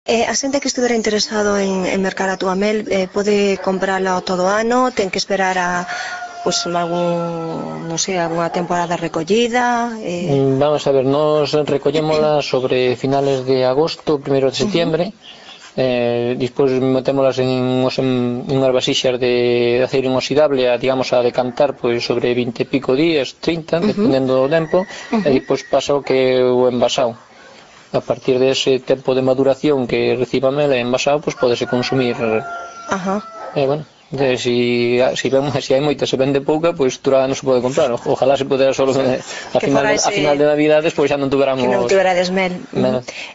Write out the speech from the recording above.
A xente que estuvera interesado en mercar a túa mel pode comprala todo o ano, ten que esperar a algún, non sei, alguna temporada recollida? Vamos a ver, nos recollémolas sobre finales de agosto, 1 de septiembre. Despois metémolas en unhas vasixas de aceiro inoxidable, digamos, a decantar pois sobre 20 e pico días, 30, dependendo do tempo, e despois pasa o que é o envasado. A partir dese tempo de maduración que reciba a mel envasado, pois podese consumir. Bueno, si hai moita, se vende pouca, pois durada non se pode comprar. Ojalá se pudera solo a final de Navidades, pois xa non tuveramos... Que non tuverades mel.